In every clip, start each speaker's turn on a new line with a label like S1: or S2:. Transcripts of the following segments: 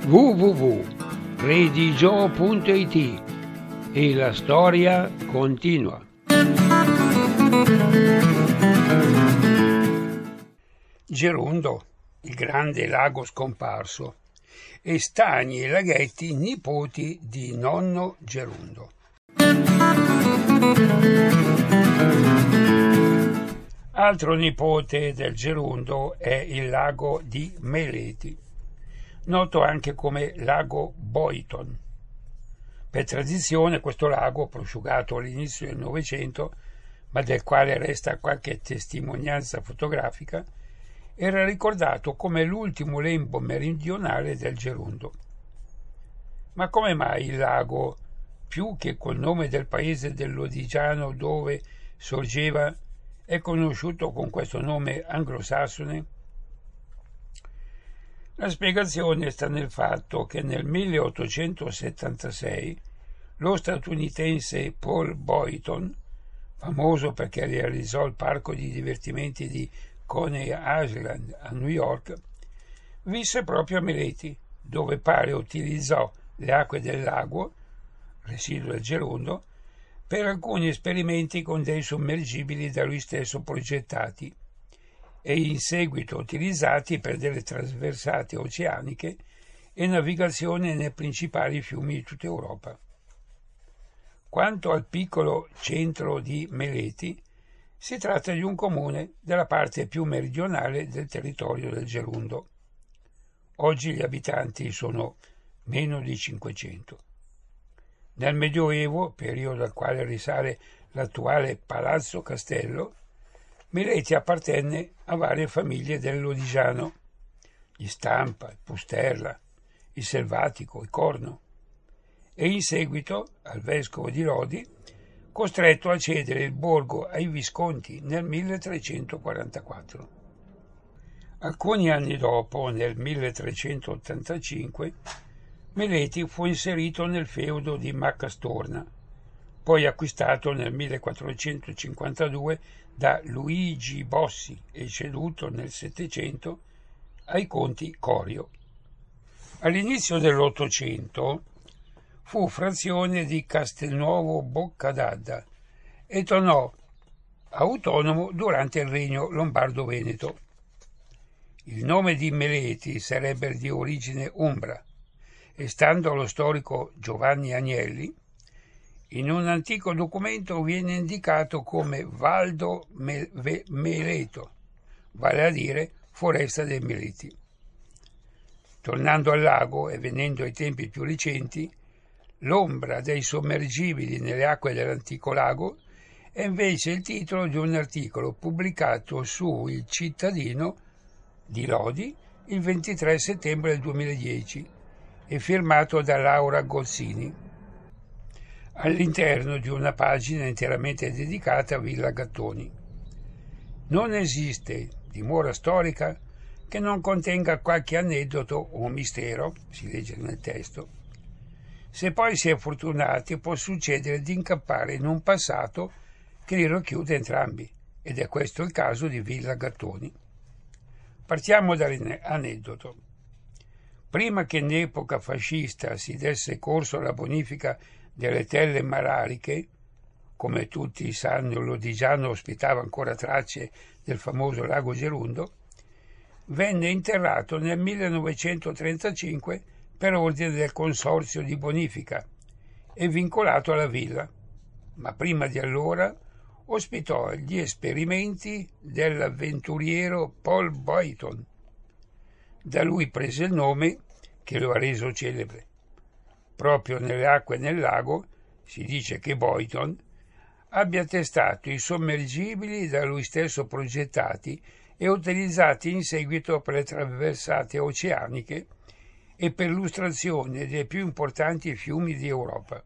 S1: www.redigio.it e la storia continua. Gerundo, il grande lago scomparso, e stagni e laghetti nipoti di nonno Gerundo. Altro nipote del Gerundo è il lago di Meleti, noto anche come lago Boyton. Per tradizione questo lago, prosciugato all'inizio del Novecento, ma del quale resta qualche testimonianza fotografica, era ricordato come l'ultimo lembo meridionale del Gerundo. Ma come mai il lago, più che col nome del paese dell'Odigiano dove sorgeva, è conosciuto con questo nome anglosassone? La spiegazione sta nel fatto che nel 1876 lo statunitense Paul Boyton, famoso perché realizzò il parco di divertimenti di Coney Island a New York, visse proprio a Meleti, dove pare utilizzò le acque del lago, residuo del Gerundo, per alcuni esperimenti con dei sommergibili da lui stesso progettati e in seguito utilizzati per delle trasversate oceaniche e navigazione nei principali fiumi di tutta Europa. Quanto al piccolo centro di Meleti, si tratta di un comune della parte più meridionale del territorio del Gerundo. Oggi gli abitanti sono meno di 500. Nel Medioevo, periodo al quale risale l'attuale Palazzo Castello, Meleti appartenne a varie famiglie dell'Odigiano, gli Stampa, il Pusterla, il Selvatico, il Corno, e in seguito al vescovo di Lodi, costretto a cedere il borgo ai Visconti nel 1344. Alcuni anni dopo, nel 1385, Meleti fu inserito nel feudo di Maccastorna, poi acquistato nel 1452 da Luigi Bossi e ceduto nel Settecento ai conti Corio. All'inizio dell'Ottocento fu frazione di Castelnuovo Boccadadda e tornò autonomo durante il regno lombardo-veneto. Il nome di Meleti sarebbe di origine umbra e, stando allo storico Giovanni Agnelli, in un antico documento viene indicato come Valdo Meleto, vale a dire foresta dei Meleti. Tornando al lago e venendo ai tempi più recenti, l'ombra dei sommergibili nelle acque dell'antico lago è invece il titolo di un articolo pubblicato su Il Cittadino di Lodi il 23 settembre del 2010 e firmato da Laura Gozzini, all'interno di una pagina interamente dedicata a Villa Gattoni. Non esiste dimora storica che non contenga qualche aneddoto o mistero, si legge nel testo. Se poi si è fortunati, può succedere di incappare in un passato che li racchiude entrambi, ed è questo il caso di Villa Gattoni. Partiamo dall'aneddoto. Prima che in epoca fascista si desse corso alla bonifica delle telle malariche, come tutti sanno l'Odigiano ospitava ancora tracce del famoso lago Gerundo, venne interrato nel 1935 per ordine del consorzio di bonifica e vincolato alla villa, ma prima di allora ospitò gli esperimenti dell'avventuriero Paul Boyton. Da lui prese il nome che lo ha reso celebre. Proprio nelle acque del lago si dice che Boyton abbia testato i sommergibili da lui stesso progettati e utilizzati in seguito per le traversate oceaniche e per l'illustrazione dei più importanti fiumi di Europa.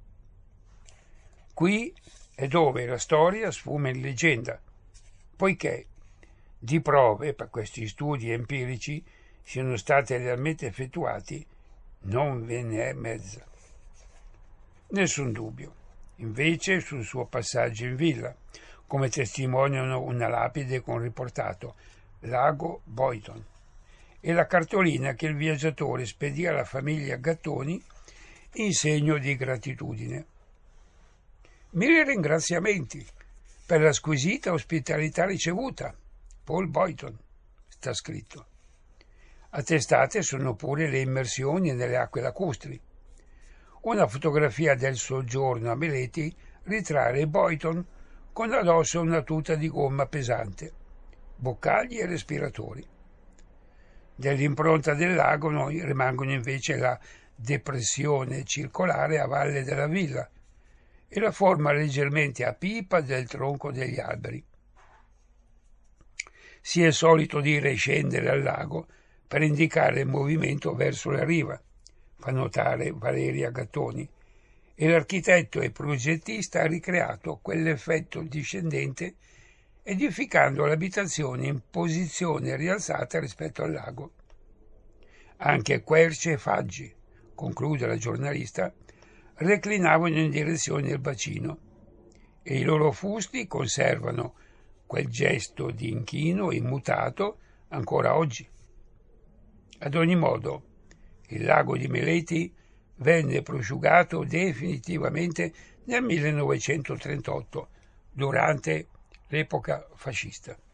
S1: Qui è dove la storia sfuma in leggenda, poiché di prove per questi studi empirici siano state realmente effettuati non ve ne è mezza. Nessun dubbio, invece, sul suo passaggio in villa, come testimoniano una lapide con riportato Lago Boyton e la cartolina che il viaggiatore spedì alla famiglia Gattoni in segno di gratitudine. 1000 ringraziamenti per la squisita ospitalità ricevuta, Paul Boyton, sta scritto. Attestate sono pure le immersioni nelle acque lacustri. Una fotografia del soggiorno a Meleti ritrae Boyton con addosso una tuta di gomma pesante, boccagli e respiratori. Dell'impronta del lago rimangono invece la depressione circolare a valle della villa e la forma leggermente a pipa del tronco degli alberi. Si è solito dire scendere al lago per indicare il movimento verso la riva, fa notare Valeria Gattoni, e l'architetto e progettista ha ricreato quell'effetto discendente edificando l'abitazione in posizione rialzata rispetto al lago. Anche querce e faggi, conclude la giornalista, reclinavano in direzione del bacino e i loro fusti conservano quel gesto di inchino immutato ancora oggi. Ad ogni modo, il lago di Meleti venne prosciugato definitivamente nel 1938, durante l'epoca fascista.